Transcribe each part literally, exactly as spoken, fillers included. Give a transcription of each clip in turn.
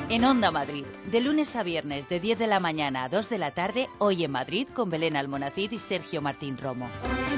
En Onda Madrid, de lunes a viernes de diez de la mañana a dos de la tarde, Hoy en Madrid con Belén Almonacid y Sergio Martín Romo.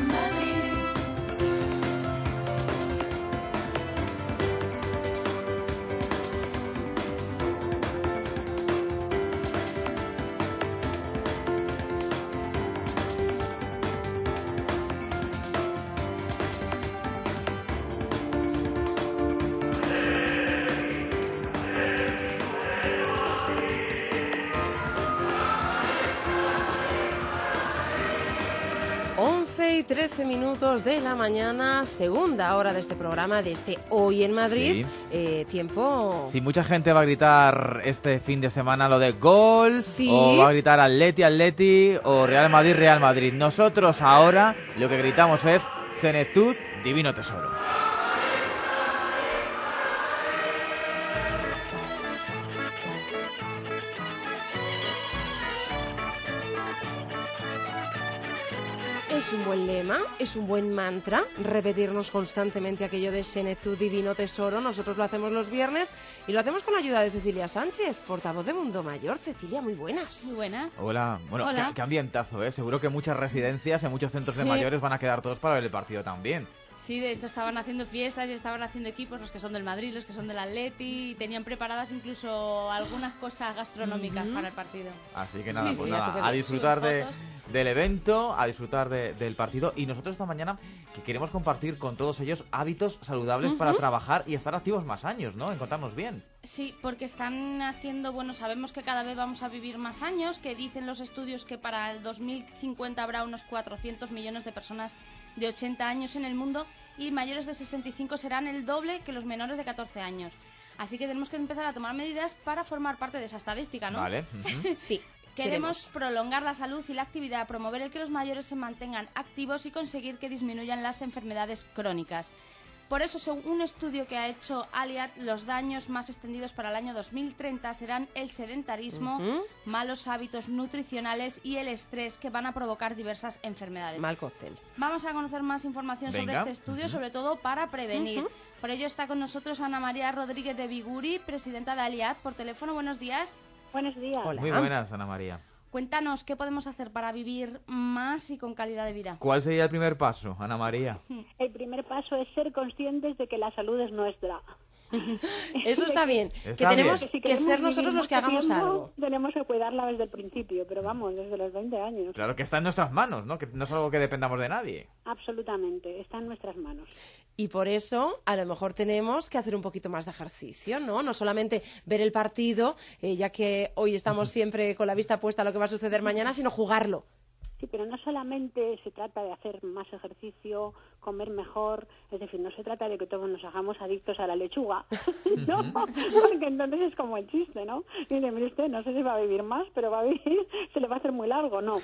trece minutos de la mañana, segunda hora de este programa, de este Hoy en Madrid. Sí. Eh, tiempo... Sí, mucha gente va a gritar este fin de semana lo de gol, sí. O va a gritar Atleti, Atleti, o Real Madrid, Real Madrid. Nosotros ahora lo que gritamos es Senectud, Divino Tesoro. Es un buen lema, es un buen mantra, repetirnos constantemente aquello de Senectud, Divino Tesoro. Nosotros lo hacemos los viernes y lo hacemos con la ayuda de Cecilia Sánchez, portavoz de Mundo Mayor. Cecilia, muy buenas. Muy buenas. Hola. Bueno, Hola. Qué, qué ambientazo, ¿eh? Seguro que muchas residencias en muchos centros sí. de mayores van a quedar todos para ver el partido también. Sí, de hecho estaban haciendo fiestas y estaban haciendo equipos, los que son del Madrid, los que son del Atleti, y tenían preparadas incluso algunas cosas gastronómicas uh-huh. para el partido. Así que nada, sí, pues sí, nada, a disfrutar de, del evento, a disfrutar de, del partido. Y nosotros esta mañana que queremos compartir con todos ellos hábitos saludables uh-huh. para trabajar y estar activos más años, ¿no? Encontrarnos bien. Sí, porque están haciendo, bueno, sabemos que cada vez vamos a vivir más años, que dicen los estudios que para el dos mil cincuenta habrá unos cuatrocientos millones de personas de ochenta años en el mundo y mayores de sesenta y cinco serán el doble que los menores de catorce años. Así que tenemos que empezar a tomar medidas para formar parte de esa estadística, ¿no? Vale. Uh-huh. Sí. Queremos, Queremos prolongar la salud y la actividad, promover el que los mayores se mantengan activos y conseguir que disminuyan las enfermedades crónicas. Por eso, según un estudio que ha hecho Aliad, los daños más extendidos para el año dos mil treinta serán el sedentarismo, uh-huh. malos hábitos nutricionales y el estrés, que van a provocar diversas enfermedades. Mal cóctel. Vamos a conocer más información Venga. sobre este estudio, uh-huh. sobre todo para prevenir. Uh-huh. Por ello está con nosotros Ana María Rodríguez de Biguri, presidenta de Aliad, por teléfono. Buenos días. Buenos días. Hola. Muy buenas, Ana María. Cuéntanos, ¿qué podemos hacer para vivir más y con calidad de vida? ¿Cuál sería el primer paso, Ana María? El primer paso es ser conscientes de que la salud es nuestra. Eso está bien, está que tenemos bien. que, que ser nosotros los que hagamos tiempo, algo. Tenemos que cuidarla desde el principio, pero vamos, desde los veinte años. Claro que está en nuestras manos, ¿no? Que no es algo que dependamos de nadie. Absolutamente, está en nuestras manos. Y por eso, a lo mejor tenemos que hacer un poquito más de ejercicio, ¿no? No solamente ver el partido, eh, ya que hoy estamos siempre con la vista puesta a lo que va a suceder mañana, sino jugarlo. Sí, pero no solamente se trata de hacer más ejercicio, comer mejor, es decir, no se trata de que todos nos hagamos adictos a la lechuga, no, porque entonces es como el chiste, ¿no? Dice, mire usted, no sé si va a vivir más, pero va a vivir, se le va a hacer muy largo, ¿no?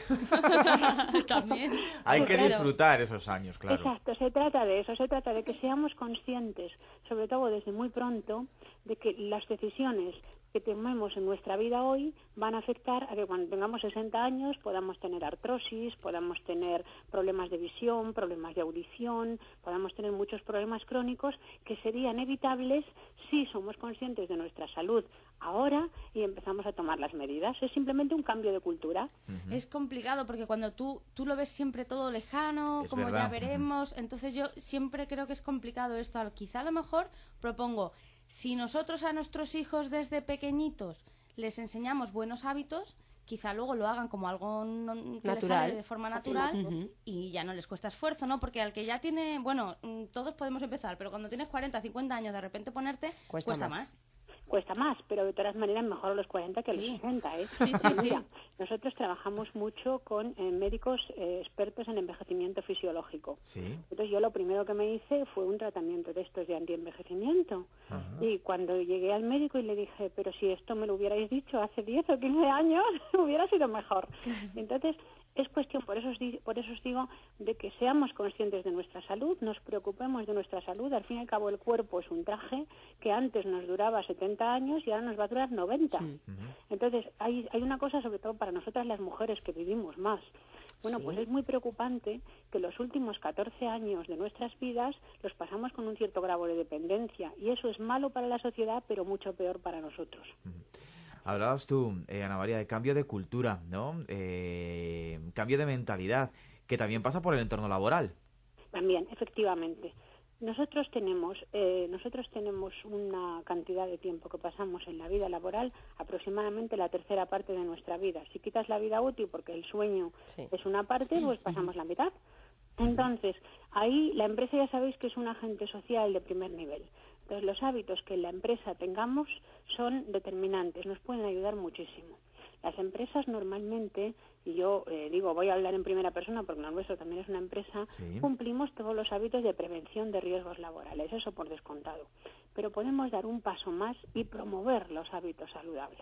También. Hay Sí, que claro. disfrutar esos años, claro. Exacto, se trata de eso, se trata de que seamos conscientes, sobre todo desde muy pronto, de que las decisiones que tomemos en nuestra vida hoy van a afectar a que cuando tengamos sesenta años podamos tener artrosis, podamos tener problemas de visión, problemas de audición, podamos tener muchos problemas crónicos que serían evitables si somos conscientes de nuestra salud ahora y empezamos a tomar las medidas. Es simplemente un cambio de cultura. Uh-huh. Es complicado porque cuando tú, tú lo ves siempre todo lejano, Es como verdad. ya veremos, uh-huh. entonces yo siempre creo que es complicado esto. Quizá a lo mejor propongo, si nosotros a nuestros hijos desde pequeñitos les enseñamos buenos hábitos, quizá luego lo hagan como algo no, que les sale de forma natural uh-huh. y ya no les cuesta esfuerzo, ¿no? Porque al que ya tiene, bueno, todos podemos empezar, pero cuando tienes cuarenta, cincuenta años de repente ponerte, cuesta, cuesta más. más. Cuesta más, pero de todas maneras mejor a los cuarenta que a los sí. sesenta, ¿eh? Sí, sí, Mira, sí. nosotros trabajamos mucho con eh, médicos eh, expertos en envejecimiento fisiológico. Sí. Entonces yo lo primero que me hice fue un tratamiento de estos de antienvejecimiento. Uh-huh. Y cuando llegué al médico y le dije, pero si esto me lo hubierais dicho hace diez o quince años, hubiera sido mejor. Entonces es cuestión, por eso, os di, por eso os digo, de que seamos conscientes de nuestra salud, nos preocupemos de nuestra salud. Al fin y al cabo el cuerpo es un traje que antes nos duraba setenta años y ahora nos va a durar noventa. Sí. Uh-huh. Entonces hay, hay una cosa, sobre todo para nosotras las mujeres que vivimos más. Bueno, Sí. pues es muy preocupante que los últimos catorce años de nuestras vidas los pasamos con un cierto grado de dependencia, y eso es malo para la sociedad, pero mucho peor para nosotros. Hablabas tú, eh, Ana María, de cambio de cultura, ¿no? Eh, cambio de mentalidad, que también pasa por el entorno laboral. También, efectivamente. Nosotros tenemos, eh, nosotros tenemos una cantidad de tiempo que pasamos en la vida laboral, aproximadamente la tercera parte de nuestra vida. Si quitas la vida útil, porque el sueño Sí. es una parte, pues pasamos la mitad. Entonces, ahí la empresa ya sabéis que es un agente social de primer nivel. Entonces, los hábitos que en la empresa tengamos son determinantes, nos pueden ayudar muchísimo. Las empresas normalmente, y yo eh, digo, voy a hablar en primera persona porque lo nuestro también es una empresa, Sí. cumplimos todos los hábitos de prevención de riesgos laborales, eso por descontado. Pero podemos dar un paso más y promover los hábitos saludables.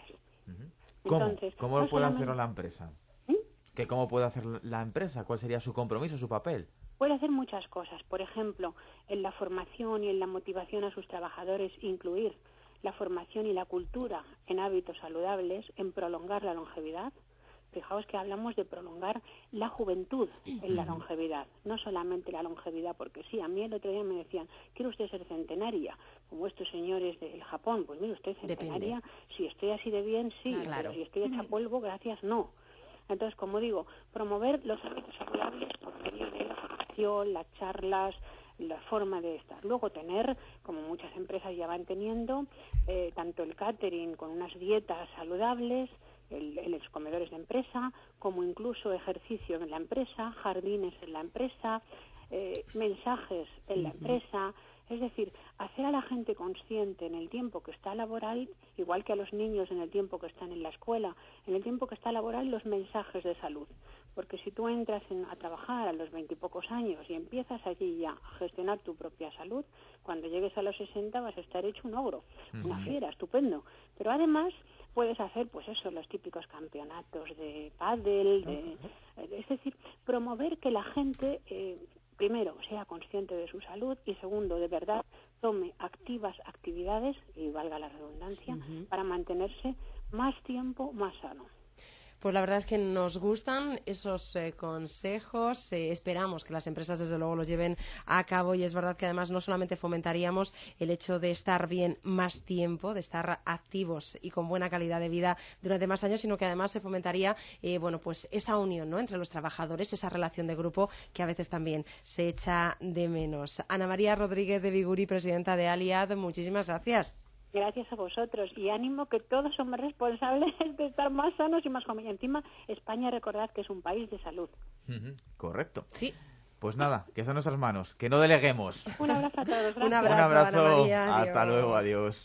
¿Cómo? Entonces, ¿Cómo no lo puede solamente- hacer la empresa? ¿Mm? ¿Que ¿Cómo puede hacer la empresa? ¿Cuál sería su compromiso, su papel? Puede hacer muchas cosas. Por ejemplo, en la formación y en la motivación a sus trabajadores, incluir la formación y la cultura en hábitos saludables, en prolongar la longevidad. Fijaos que hablamos de prolongar la juventud en la longevidad, no solamente la longevidad, porque sí, a mí el otro día me decían, ¿quiere usted ser centenaria? Como estos señores del Japón, pues mire usted, centenaria, Depende. si estoy así de bien, sí, Claro. pero si estoy hecha polvo, gracias, no. Entonces, como digo, promover los hábitos saludables por medio de la formación, las charlas, la forma de estar. Luego tener, como muchas empresas ya van teniendo, eh, tanto el catering con unas dietas saludables, el, el- los comedores de empresa, como incluso ejercicio en la empresa, jardines en la empresa, eh, mensajes en la empresa. Es decir, hacer a la gente consciente en el tiempo que está laboral, igual que a los niños en el tiempo que están en la escuela, en el tiempo que está laboral, los mensajes de salud. Porque si tú entras en- a trabajar a los veintipocos años y empiezas allí ya a gestionar tu propia salud, cuando llegues a los sesenta vas a estar hecho un ogro, una fiera, estupendo. Pero además puedes hacer, pues eso, los típicos campeonatos de pádel, de, es decir, promover que la gente... Eh, primero, sea consciente de su salud y segundo, de verdad, tome activas actividades, y valga la redundancia, para mantenerse más tiempo más sano. Pues la verdad es que nos gustan esos eh, consejos, eh, esperamos que las empresas desde luego los lleven a cabo y es verdad que además no solamente fomentaríamos el hecho de estar bien más tiempo, de estar activos y con buena calidad de vida durante más años, sino que además se fomentaría eh, bueno, pues esa unión, ¿no?, entre los trabajadores, esa relación de grupo que a veces también se echa de menos. Ana María Rodríguez de Biguri, presidenta de Aliad, muchísimas gracias. Gracias a vosotros y ánimo, que todos somos responsables de estar más sanos y más jóvenes. Y encima, España, recordad que es un país de salud. Ujú, correcto. Sí. Pues nada, que está en nuestras manos, que no deleguemos. Un abrazo a todos. Gracias. Un abrazo, Un abrazo, Ana María, hasta adiós. luego, adiós.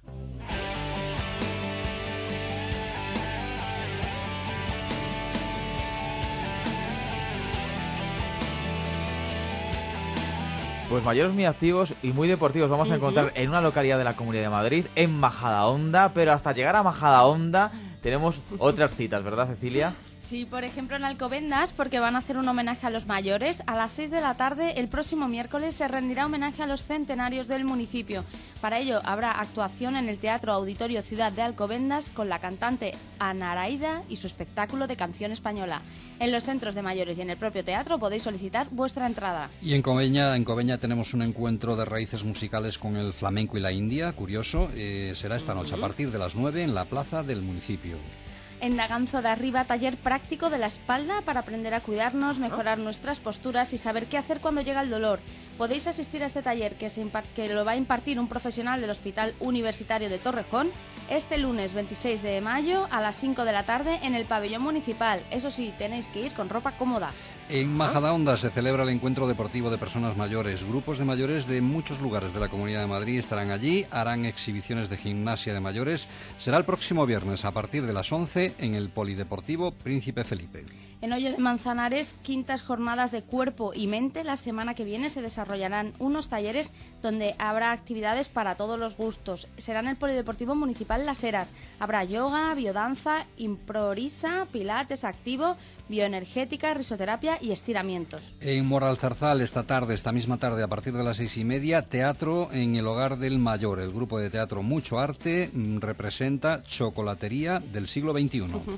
Pues mayores muy activos y muy deportivos vamos a encontrar en una localidad de la Comunidad de Madrid, en Majadahonda, pero hasta llegar a Majadahonda tenemos otras citas, ¿verdad, Cecilia? Sí, por ejemplo en Alcobendas, porque van a hacer un homenaje a los mayores. A las seis de la tarde, el próximo miércoles, se rendirá homenaje a los centenarios del municipio. Para ello, habrá actuación en el Teatro Auditorio Ciudad de Alcobendas con la cantante Ana Araida y su espectáculo de canción española. En los centros de mayores y en el propio teatro podéis solicitar vuestra entrada. Y en Coveña, en Coveña tenemos un encuentro de raíces musicales con el flamenco y la India, curioso. Eh, será esta noche a partir de las nueve en la plaza del municipio. En Daganzo de Arriba, taller práctico de la espalda para aprender a cuidarnos, mejorar nuestras posturas y saber qué hacer cuando llega el dolor. Podéis asistir a este taller que, se impar- que lo va a impartir un profesional del Hospital Universitario de Torrejón este lunes veintiséis de mayo a las cinco de la tarde en el pabellón municipal. Eso sí, tenéis que ir con ropa cómoda. En Majadahonda se celebra el encuentro deportivo de personas mayores. Grupos de mayores de muchos lugares de la Comunidad de Madrid estarán allí, harán exhibiciones de gimnasia de mayores. Será el próximo viernes a partir de las once en el Polideportivo Príncipe Felipe. En Hoyo de Manzanares, quintas jornadas de cuerpo y mente. La semana que viene se desarrollarán unos talleres donde habrá actividades para todos los gustos. Será en el Polideportivo Municipal Las Heras. Habrá yoga, biodanza, improrisa, pilates activo, bioenergética, risoterapia y estiramientos. En Moralzarzal esta tarde, esta misma tarde, a partir de las seis y media, teatro en el Hogar del Mayor. El grupo de teatro Mucho Arte mm, representa Chocolatería del siglo veintiuno.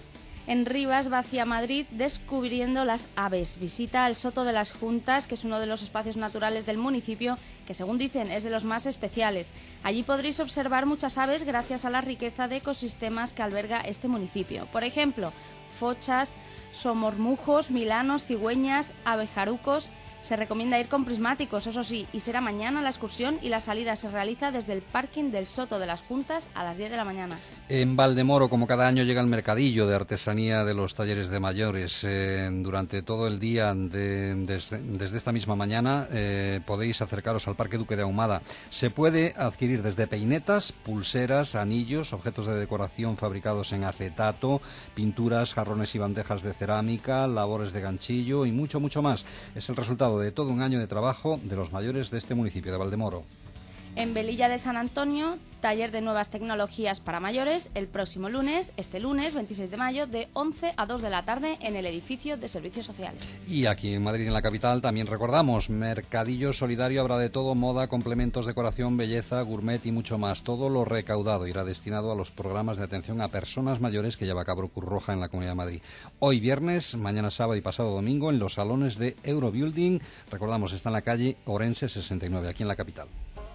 en Rivas va hacia Madrid descubriendo las aves. Visita el Soto de las Juntas, que es uno de los espacios naturales del municipio, que según dicen es de los más especiales. Allí podréis observar muchas aves gracias a la riqueza de ecosistemas que alberga este municipio. Por ejemplo, fochas, somormujos, milanos, cigüeñas, abejarucos. Se recomienda ir con prismáticos, eso sí, y será mañana la excursión y la salida se realiza desde el parking del Soto de las Juntas a las diez de la mañana. En Valdemoro, como cada año, llega el mercadillo de artesanía de los talleres de mayores. Eh, durante todo el día, de, desde, desde esta misma mañana, eh, podéis acercaros al Parque Duque de Ahumada. Se puede adquirir desde peinetas, pulseras, anillos, objetos de decoración fabricados en acetato, pinturas, jarrones y bandejas de cerámica, labores de ganchillo y mucho, mucho más. Es el resultado de todo un año de trabajo de los mayores de este municipio de Valdemoro. En Velilla de San Antonio, taller de nuevas tecnologías para mayores, el próximo lunes, este lunes, veintiséis de mayo, de once a dos de la tarde en el edificio de Servicios Sociales. Y aquí en Madrid, en la capital, también recordamos, mercadillo solidario, habrá de todo, moda, complementos, decoración, belleza, gourmet y mucho más. Todo lo recaudado irá destinado a los programas de atención a personas mayores que lleva a cabo Cruz Roja en la Comunidad de Madrid. Hoy viernes, mañana sábado y pasado domingo en los salones de Eurobuilding. Recordamos, está en la calle Orense sesenta y nueve, aquí en la capital.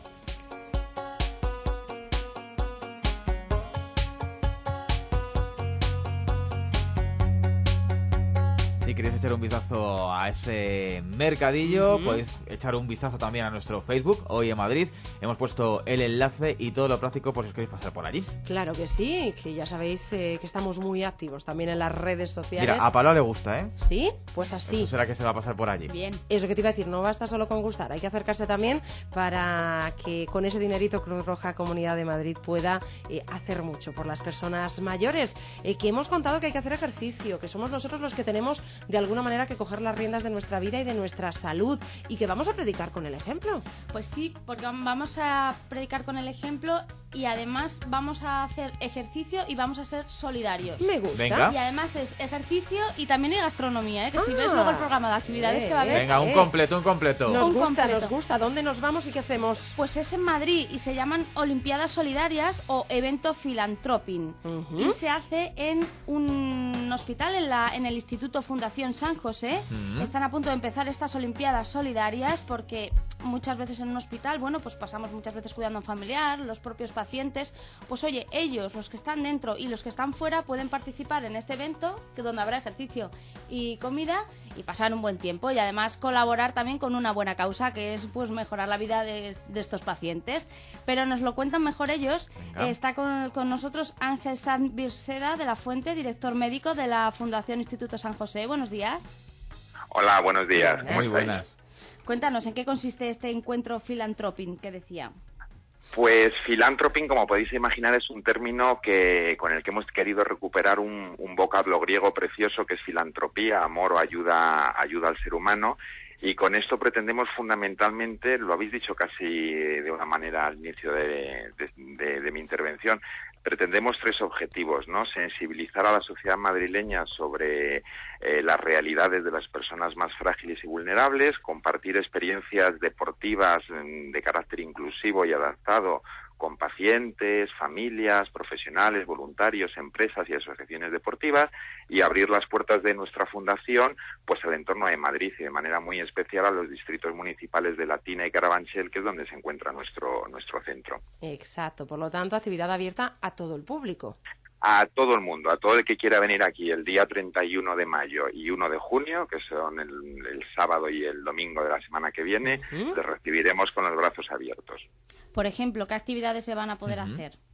Si queréis echar un vistazo a ese mercadillo, Uh-huh. podéis echar un vistazo también a nuestro Facebook, Hoy en Madrid. Hemos puesto el enlace y todo lo práctico por si os queréis pasar por allí. Claro que sí, que ya sabéis eh, que estamos muy activos también en las redes sociales. Mira, a Pablo le gusta, ¿eh? ¿Sí? Pues así. Eso será que se va a pasar por allí. Bien. Es lo que te iba a decir, no basta solo con gustar, hay que acercarse también para que con ese dinerito Cruz Roja Comunidad de Madrid pueda eh, hacer mucho por las personas mayores, eh, que hemos contado que hay que hacer ejercicio, que somos nosotros los que tenemos de alguna manera que coger las riendas de nuestra vida y de nuestra salud y que vamos a predicar con el ejemplo. Pues sí, porque vamos a predicar con el ejemplo y además vamos a hacer ejercicio y vamos a ser solidarios. Me gusta. Venga. Y además es ejercicio y también hay gastronomía, ¿eh? Que si Ah, ves luego el programa de actividades eh, que va a haber... Venga, un eh. completo, un completo. Nos Un gusta, completo. nos gusta. ¿Dónde nos vamos y qué hacemos? Pues es en Madrid y se llaman Olimpiadas Solidarias o Evento Filantropin. Ujú. Y se hace en un hospital, en, la, en el Instituto Fundación San José. Ujú. Están a punto de empezar estas Olimpiadas Solidarias porque muchas veces en un hospital, bueno, pues pasamos muchas veces cuidando a un familiar, los propios pacientes. Pues oye, ellos, los que están dentro y los que están fuera, pueden participar en este evento, que donde habrá ejercicio y comida, y pasar un buen tiempo y además colaborar también con una buena causa, que es pues mejorar la vida de, de estos pacientes. Pero nos lo cuentan mejor ellos. Venga. Eh, está con, con nosotros Ángel Sanz Birseda de la Fuente, director médico de la Fundación Instituto San José. Buenos días. Hola, buenos días. ¿Cómo Muy estáis? buenas. Cuéntanos, ¿en qué consiste este encuentro Filantropin que decía? Pues filantroping, como podéis imaginar, es un término que con el que hemos querido recuperar un, un vocablo griego precioso que es filantropía, amor o ayuda, ayuda al ser humano. Y con esto pretendemos fundamentalmente, lo habéis dicho casi de una manera al inicio de, de, de, de mi intervención, pretendemos tres objetivos, ¿no? Sensibilizar a la sociedad madrileña sobre eh, las realidades de las personas más frágiles y vulnerables, compartir experiencias deportivas mm, de carácter inclusivo y adaptado con pacientes, familias, profesionales, voluntarios, empresas y asociaciones deportivas, y abrir las puertas de nuestra fundación pues al entorno de Madrid y de manera muy especial a los distritos municipales de Latina y Carabanchel, que es donde se encuentra nuestro nuestro centro. Exacto, por lo tanto, actividad abierta a todo el público. A todo el mundo, a todo el que quiera venir aquí el día treinta y uno de mayo y uno de junio, que son el, el sábado y el domingo de la semana que viene, Uh-huh. les recibiremos con los brazos abiertos. Por ejemplo, ¿qué actividades se van a poder Ujú. hacer?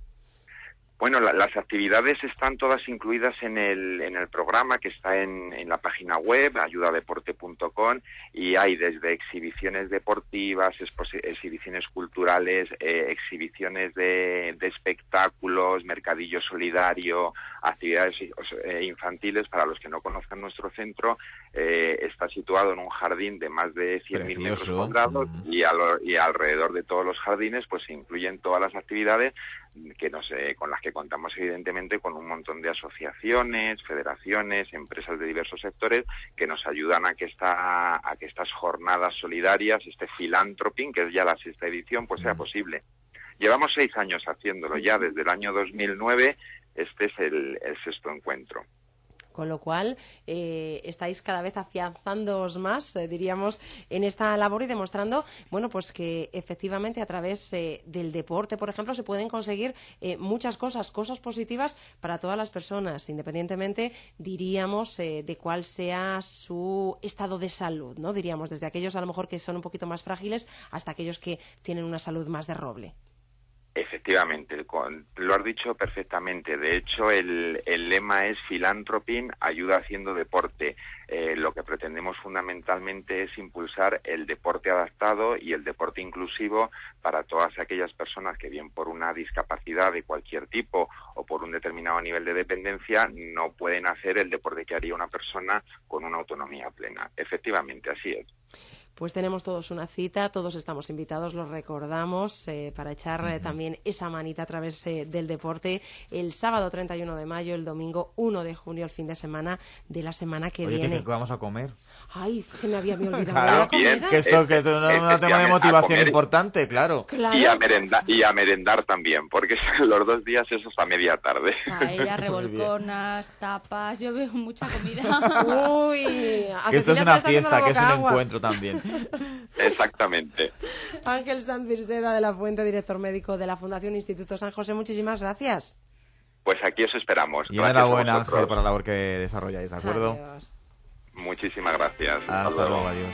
Bueno, la, las actividades están todas incluidas en el, en el programa que está en, en la página web, ayudadeporte punto com, y hay desde exhibiciones deportivas, exposi- exhibiciones culturales, eh, exhibiciones de, de espectáculos, mercadillo solidario, actividades eh, infantiles. Para los que no conozcan nuestro centro, eh, está situado en un jardín de más de cien mil metros Precioso. cuadrados Mm. y, a lo- y alrededor de todos los jardines pues se incluyen todas las actividades que no sé, con las que contamos evidentemente con un montón de asociaciones, federaciones, empresas de diversos sectores que nos ayudan a que esta, a que estas jornadas solidarias, este filantroping, que es ya la sexta edición, pues sea posible. Llevamos seis años haciéndolo ya, desde el año dos mil nueve, este es el, el sexto encuentro. Con lo cual, eh, estáis cada vez afianzándoos más, eh, diríamos, en esta labor y demostrando, bueno, pues que efectivamente a través eh, del deporte, por ejemplo, se pueden conseguir eh, muchas cosas, cosas positivas para todas las personas, independientemente, diríamos, eh, de cuál sea su estado de salud, ¿no? Diríamos, desde aquellos a lo mejor que son un poquito más frágiles hasta aquellos que tienen una salud más de roble. Efectivamente, con, lo has dicho perfectamente. De hecho, el, el lema es Philanthropy, ayuda haciendo deporte. Eh, lo que pretendemos fundamentalmente es impulsar el deporte adaptado y el deporte inclusivo para todas aquellas personas que, bien por una discapacidad de cualquier tipo o por un determinado nivel de dependencia, no pueden hacer el deporte que haría una persona con una autonomía plena. Efectivamente, así es. Pues tenemos todos una cita, todos estamos invitados, los recordamos, eh, para echar eh, también esa manita a través eh, del deporte el sábado treinta y uno de mayo, el domingo uno de junio, el fin de semana de la semana que Oye, viene. ¿qué, qué vamos a comer? Ay, se me había me olvidado Claro, la comida. bien, Que esto que es un, un tema de motivación comer. importante, claro. Claro. Y a, merenda, y a merendar también, porque los dos días eso es a media tarde. Paella, revolconas, tapas, yo veo mucha comida. Uy, a Que esto es Cecilia se una le está haciendo fiesta, la que es boca un agua. encuentro también. Exactamente. Ángel Sanz Birseda de la Fuente, director médico de la Fundación Instituto San José, muchísimas gracias. Pues aquí os esperamos. Y Gracias enhorabuena, a vosotros. Ángel, por la labor que desarrolláis, ¿de acuerdo? Adiós. Muchísimas gracias. Hasta luego, adiós.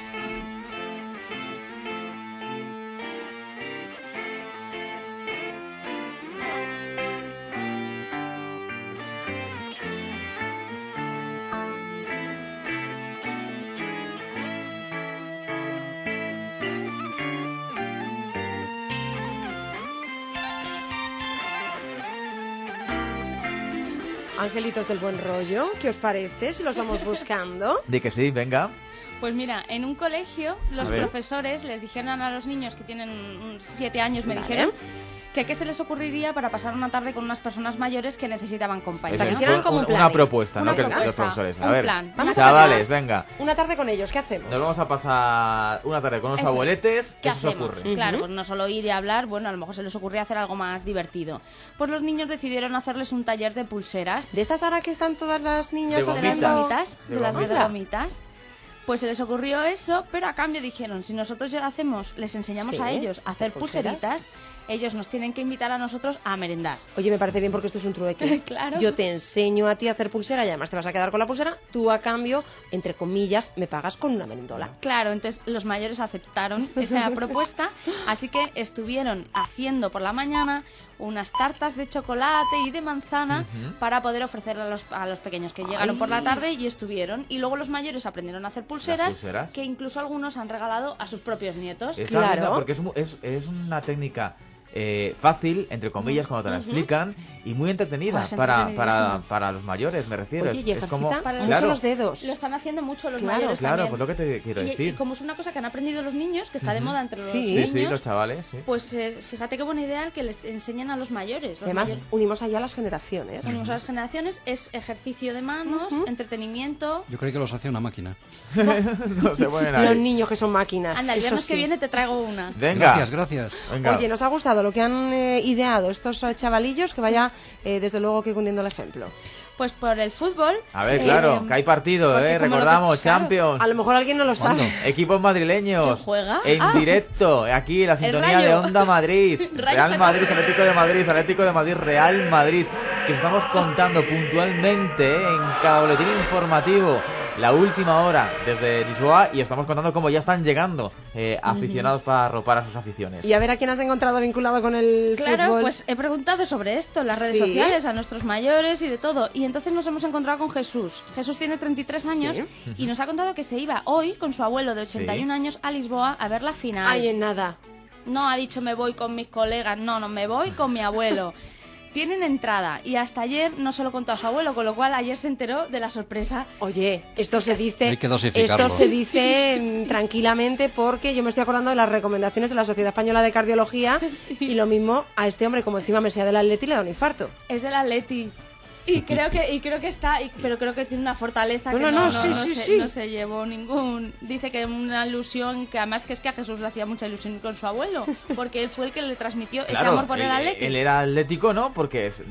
Angelitos del buen rollo, ¿qué os parece si los vamos buscando? Di que sí, venga. Pues mira, en un colegio los A ver. profesores les dijeron a los niños que tienen mm, siete años, me Vale. dijeron, que qué se les ocurriría para pasar una tarde con unas personas mayores que necesitaban compañía. sea, que Eso es hicieran un- como un un- plan una ahí. propuesta, Una ¿no? Que propuesta, los profesores. A un ver, plan. Vamos a chavales, pasar- venga. Una tarde con ellos, ¿qué hacemos? Nos vamos a pasar una tarde con los Eso es. abueletes. ¿Qué ¿Qué se os hacemos? ocurre? Claro, pues no solo ir y hablar, bueno, a lo mejor se les ocurría hacer algo más divertido. Pues los niños decidieron hacerles un taller de pulseras. ¿De estas ahora que están todas las niñas De De las haciendo- gomitas, De de las de gomita. las gomitas. Pues se les ocurrió eso, pero a cambio dijeron, si nosotros ya hacemos, les enseñamos Sí, a ellos a hacer pulseras. pulseritas, ellos nos tienen que invitar a nosotros a merendar. Oye, me parece bien porque esto es un trueque. Claro. Yo te enseño a ti a hacer pulsera y además te vas a quedar con la pulsera. Tú, a cambio, entre comillas, me pagas con una merendola. Claro, entonces los mayores aceptaron esa propuesta, así que estuvieron haciendo por la mañana unas tartas de chocolate y de manzana para poder ofrecer a los, a los pequeños que llegaron Ay. por la tarde y estuvieron. Y luego los mayores aprendieron a hacer pulseras, ¿Las pulseras? que incluso algunos han regalado a sus propios nietos. Está Claro. viendo, porque es, mu- es, es una técnica eh, fácil, entre comillas, cuando te la explican, y muy entretenida Pues para, para, entretenidísimo. para los mayores, me refiero. Oye, y es, es como, ejercita Para mucho claro, los dedos. Lo están haciendo mucho los Claro, mayores claro, también. pues lo que te quiero Y- decir. Y, como es una cosa que han aprendido los niños, que está de moda entre los Sí. Sí, niños, sí, los chavales, sí. pues eh, fíjate qué buena idea el que les enseñan a los mayores. Los Además, mayores- unimos allá las generaciones. unimos a las generaciones, es ejercicio de manos, entretenimiento. Yo creí que los hacía una máquina. No se pueden ahí. Los niños que son máquinas. Anda, el eso viernes que sí. viene te traigo una. Venga. Gracias, gracias. Venga. Oye, nos ha gustado lo que han eh, ideado estos eh, chavalillos, que vaya, eh, desde luego, que cundiendo el ejemplo. Pues por el fútbol. A ver, eh, claro, que hay partido, porque ¿eh? como lo que- Recordamos, claro. Champions. A lo mejor alguien no lo sabe. Equipos madrileños. ¿Quién juega? En Ah. directo, aquí la sintonía Rayo. de Onda Madrid. Rayo Real Madrid, Getafe. Atlético de Madrid, Atlético de Madrid, Real Madrid. Que os estamos contando puntualmente ¿eh? en cada boletín informativo la última hora desde Lisboa y estamos contando cómo ya están llegando eh, aficionados para arropar a sus aficiones. Y a ver a quién has encontrado vinculado con el Claro, fútbol. pues he preguntado sobre esto en las redes Sí. sociales, a nuestros mayores y de todo. Y entonces nos hemos encontrado con Jesús. Jesús tiene treinta y tres años Sí. y nos ha contado que se iba hoy con su abuelo de ochenta y un Sí. años a Lisboa a ver la final. Ay, en nada. No ha dicho me voy con mis colegas, no, no, me voy con mi abuelo. Tienen entrada y hasta ayer no se lo contó a su abuelo, con lo cual ayer se enteró de la sorpresa. Oye, esto se dice, Hay que dosificarlo. esto se dice mm, tranquilamente, porque yo me estoy acordando de las recomendaciones de la Sociedad Española de Cardiología y lo mismo a este hombre, como encima me sea del Atleti, le da un infarto. Es del Atleti. Y creo que y creo que está, y- pero creo que tiene una fortaleza No, que no, no, no, no, sí, no sí, se, sí. no se llevó ningún. Dice que una ilusión, que además que es que a Jesús le hacía mucha ilusión con su abuelo, porque él fue el que le transmitió ese Claro, amor por el él, Atleti. él era atlético, ¿no? Porque es-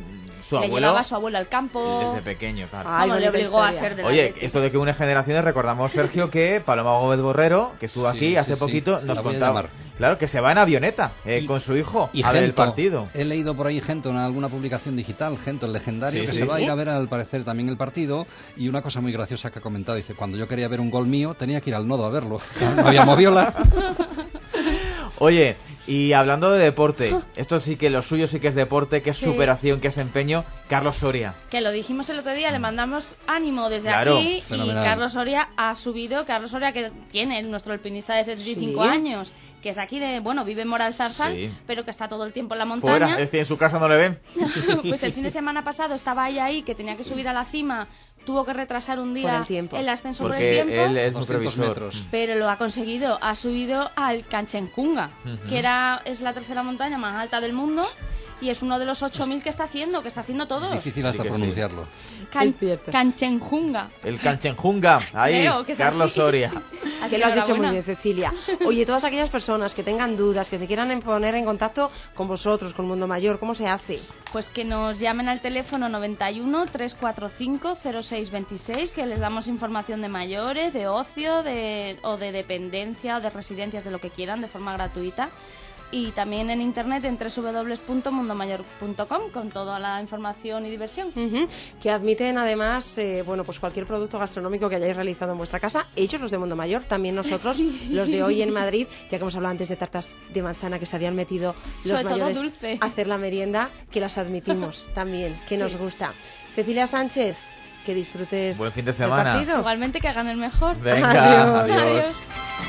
Su le abuelo, llevaba a su abuelo al campo. desde pequeño, claro. Ay, Vamos, le bonita obligó a historia. ser de la Oye, Athletic. esto de que une generaciones, recordamos, Sergio, que Paloma Gómez Borrero, que estuvo Sí, aquí sí, hace sí. poquito, nos La voy a contaba, llamar. claro, que se va en avioneta eh, Y- con su hijo Y a ver el Gento, partido. he leído por ahí Gento en alguna publicación digital, Gento, el legendario, Sí, que sí. se va a ir a ver al parecer también el partido. Y una cosa muy graciosa que ha comentado, dice, cuando yo quería ver un gol mío, tenía que ir al Nodo a verlo. No había moviola. Oye, y hablando de deporte, esto sí que lo suyo sí que es deporte, que es Sí. superación, que es empeño, Carlos Soria. Que lo dijimos el otro día, le mandamos ánimo desde Claro, aquí. fenomenal. Y Carlos Soria ha subido. Carlos Soria, que tiene nuestro alpinista de setenta y cinco Sí. años, que es de aquí, de bueno, vive en Moralzarzal, Sí. pero que está todo el tiempo en la Fuera, montaña. es decir, en su casa no le ven. Pues el fin de semana pasado estaba ahí, ahí, que tenía que subir a la cima, tuvo que retrasar un Por día el tiempo. ascenso por el Porque tiempo. él es doscientos supervisor. metros. Pero lo ha conseguido, ha subido al Canchenjunga, que era, es la tercera montaña más alta del mundo y es uno de los ocho mil que está haciendo, que está haciendo todos. Difícil hasta Sí que sí. pronunciarlo. Can- Es cierto. Canchenjunga. El Canchenjunga, ahí, Creo que es Carlos así. Soria. Así Que lo has dicho muy enhorabuena. bien, Cecilia. Oye, todas aquellas personas que tengan dudas, que se quieran poner en contacto con vosotros, con Mundo Mayor, ¿cómo se hace? Pues que nos llamen al teléfono noventa y uno, trescientos cuarenta y cinco, cero seis veintiséis, que les damos información de mayores, de ocio, de, o de dependencia, o de residencias, de lo que quieran, de forma gratuita. Y también en internet en doble u doble u doble u punto mundo mayor punto com con toda la información y diversión. Ujú. Que admiten además, eh, bueno, pues cualquier producto gastronómico que hayáis realizado en vuestra casa. Ellos, los de Mundo Mayor, también nosotros, los de hoy en Madrid, ya que hemos hablado antes de tartas de manzana que se habían metido los Sobre todo mayores dulce. a hacer la merienda, que las admitimos también, que nos Sí. gusta. Cecilia Sánchez, que disfrutes Buen fin de del semana. partido. Igualmente que hagan el mejor. Venga, Adiós. adiós. Adiós.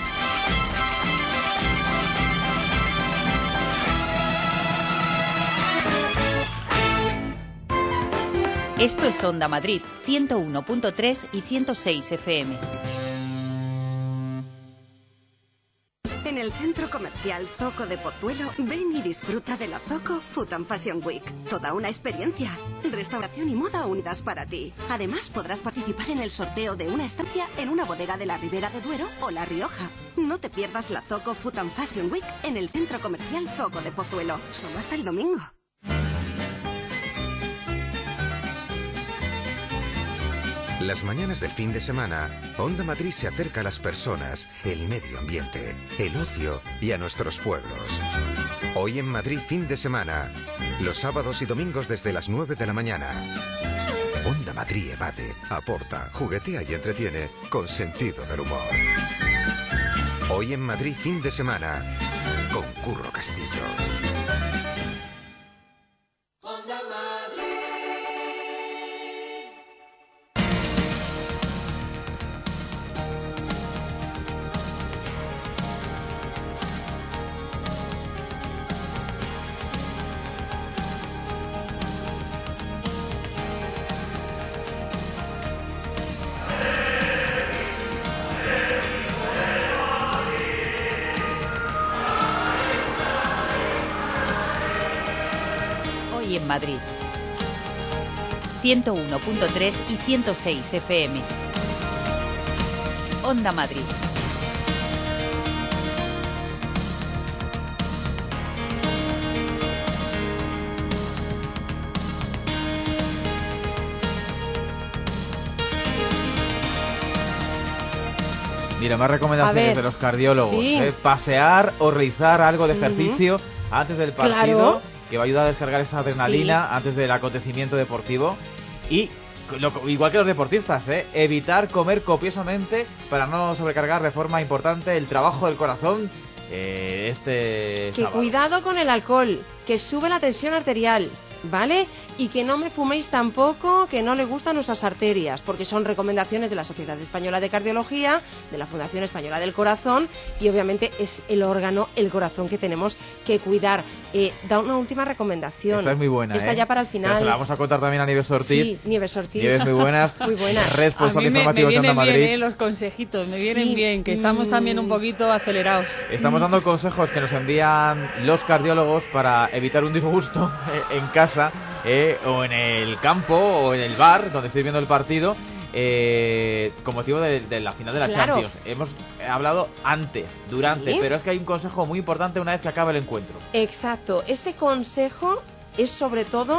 Esto es Onda Madrid, ciento uno punto tres y ciento seis F M. En el centro comercial Zoco de Pozuelo, ven y disfruta de la Zoco Food and Fashion Week. Toda una experiencia. Restauración y moda unidas para ti. Además, podrás participar en el sorteo de una estancia en una bodega de la Ribera de Duero o La Rioja. No te pierdas la Zoco Food and Fashion Week en el centro comercial Zoco de Pozuelo. Solo hasta el domingo. Las mañanas del fin de semana, Onda Madrid se acerca a las personas, el medio ambiente, el ocio y a nuestros pueblos. Hoy en Madrid fin de semana, los sábados y domingos desde las nueve de la mañana. Onda Madrid evade, aporta, juguetea y entretiene con sentido del humor. Hoy en Madrid fin de semana, con Curro Castillo. Hoy en Madrid, ciento uno punto tres y ciento seis F M. Onda Madrid. Mira, más A recomendaciones ver, de los cardiólogos. sí. ¿eh? Pasear o realizar algo de ejercicio antes del partido, Claro. que va a ayudar a descargar esa adrenalina antes del acontecimiento deportivo. Y lo- igual que los deportistas, ¿eh? evitar comer copiosamente para no sobrecargar de forma importante el trabajo del corazón eh, este Que sábado. cuidado con el alcohol, que sube la tensión arterial, ¿vale? Y que no me fuméis tampoco, que no le gustan nuestras arterias, porque son recomendaciones de la Sociedad Española de Cardiología, de la Fundación Española del Corazón, y obviamente es el órgano, el corazón que tenemos que cuidar. Eh, da una última recomendación. Esta es muy buena, Esta ¿eh? ya para el Pero final. se la vamos a contar también a Nieves Ortiz. Sí, Nieves Ortiz. Nieves, muy buenas. Muy buenas. Responsable A mí me, me informativo de Onda vienen Madrid. bien, ¿eh? Los consejitos, me vienen Sí. bien, que estamos Mm. también un poquito acelerados. Estamos dando consejos que nos envían los cardiólogos para evitar un disgusto eh, en casa eh, o en el campo o en el bar donde estéis viendo el partido eh, con motivo de, de la final de la Claro. Champions. Hemos hablado antes, durante, Sí. pero es que hay un consejo muy importante una vez que acaba el encuentro. Exacto. Este consejo es sobre todo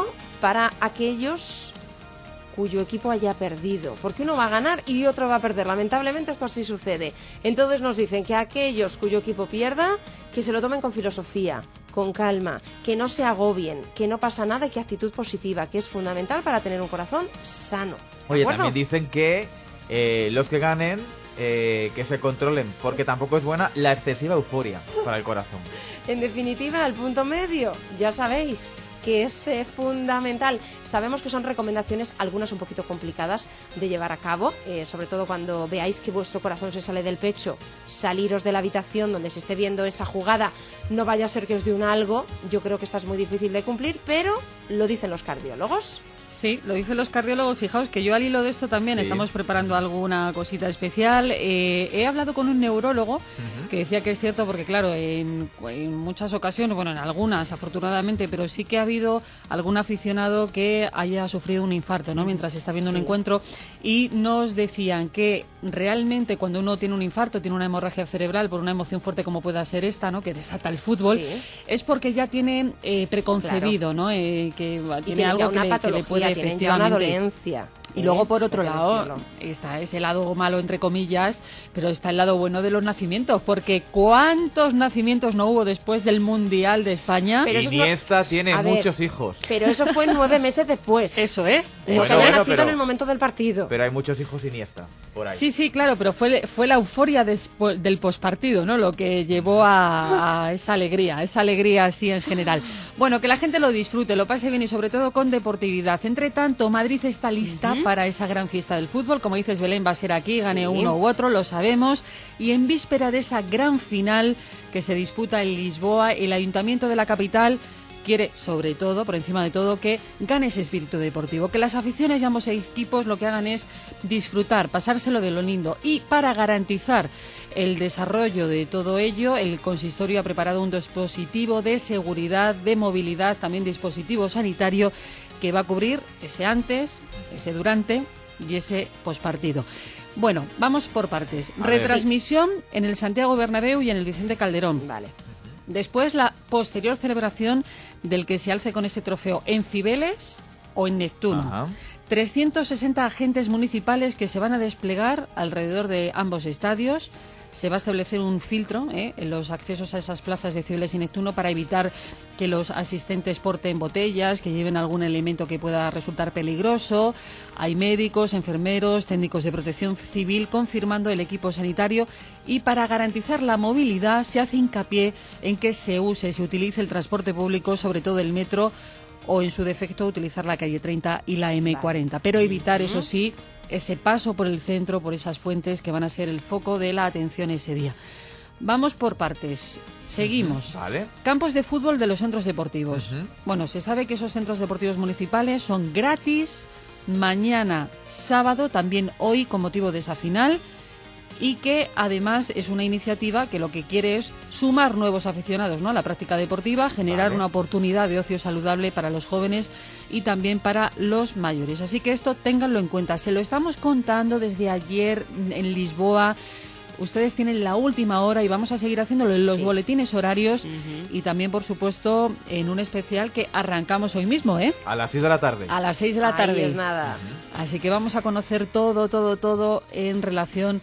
para aquellos cuyo equipo haya perdido, porque uno va a ganar y otro va a perder. Lamentablemente esto así sucede. Entonces nos dicen que aquellos cuyo equipo pierda, que se lo tomen con filosofía, con calma, que no se agobien, que no pasa nada y que actitud positiva, que es fundamental para tener un corazón sano. ¿De Oye, acuerdo? también dicen que eh, los que ganen, eh, que se controlen, porque tampoco es buena la excesiva euforia para el corazón. En definitiva, el punto medio, ya sabéis que es eh, fundamental. Sabemos que son recomendaciones, algunas un poquito complicadas de llevar a cabo, eh, sobre todo cuando veáis que vuestro corazón se sale del pecho, saliros de la habitación donde se esté viendo esa jugada, no vaya a ser que os dé un algo. Yo creo que esta es muy difícil de cumplir, pero lo dicen los cardiólogos. Sí, lo dicen los cardiólogos. Fijaos que yo al hilo de esto también Sí. estamos preparando alguna cosita especial. Eh, he hablado con un neurólogo uh-huh. que decía que es cierto porque, claro, en, en muchas ocasiones, bueno, en algunas afortunadamente, pero sí que ha habido algún aficionado que haya sufrido un infarto, ¿no? Mientras está viendo sí. un encuentro, y nos decían que realmente cuando uno tiene un infarto, tiene una hemorragia cerebral por una emoción fuerte como pueda ser esta, ¿no? Que desata el fútbol, sí. es porque ya tiene eh, preconcebido, claro. ¿no? Eh, que tiene, tiene algo que le, que le puede tienen ya una dolencia. Y luego, por otro lado, está ese lado malo, entre comillas, pero está el lado bueno de los nacimientos, porque ¿cuántos nacimientos no hubo después del Mundial de España? Pero Iniesta no... tiene a muchos ver, hijos. Pero eso fue nueve meses después. Eso es. No se había nacido en el momento del partido. Pero hay muchos hijos Iniesta, por ahí. Sí, sí, claro, pero fue, fue la euforia después, del pospartido, ¿no? Lo que llevó a, a esa alegría, esa alegría así en general. Bueno, que la gente lo disfrute, lo pase bien y sobre todo con deportividad. Entre tanto, Madrid está lista uh-huh. para esa gran fiesta del fútbol. Como dices, Belén, va a ser aquí, gane sí. uno u otro, lo sabemos. Y en víspera de esa gran final que se disputa en Lisboa, el Ayuntamiento de la capital quiere, sobre todo, por encima de todo, que gane ese espíritu deportivo, que las aficiones y ambos equipos lo que hagan es disfrutar, pasárselo de lo lindo. Y para garantizar el desarrollo de todo ello, el consistorio ha preparado un dispositivo de seguridad, de movilidad, también dispositivo sanitario, que va a cubrir ese antes, ese durante y ese pospartido. Bueno, vamos por partes. A Retransmisión ver. en el Santiago Bernabéu y en el Vicente Calderón. Vale. Después, la posterior celebración del que se alce con ese trofeo en Cibeles o en Neptuno. Ajá. trescientos sesenta agentes municipales que se van a desplegar alrededor de ambos estadios. Se va a establecer un filtro ¿eh? en los accesos a esas plazas de Cibeles y Neptuno para evitar que los asistentes porten botellas, que lleven algún elemento que pueda resultar peligroso. Hay médicos, enfermeros, técnicos de protección civil confirmando el equipo sanitario, y para garantizar la movilidad se hace hincapié en que se use, se utilice el transporte público, sobre todo el metro, o en su defecto utilizar la calle treinta y la eme cuarenta, pero evitar, eso sí, ese paso por el centro, por esas fuentes que van a ser el foco de la atención ese día. Vamos por partes. Seguimos. Vale. Campos de fútbol de los centros deportivos. Uh-huh. Bueno, se sabe que esos centros deportivos municipales son gratis mañana, sábado, también hoy con motivo de esa final, y que además es una iniciativa que lo que quiere es sumar nuevos aficionados, ¿no?, a la práctica deportiva, generar vale. una oportunidad de ocio saludable para los jóvenes y también para los mayores. Así que esto ténganlo en cuenta. Se lo estamos contando desde ayer en Lisboa. Ustedes tienen la última hora y vamos a seguir haciéndolo en los sí. boletines horarios uh-huh. y también, por supuesto, en un especial que arrancamos hoy mismo, ¿eh? A las seis de la tarde. A las seis de la tarde. Ahí es nada. Uh-huh. Así que vamos a conocer todo, todo, todo en relación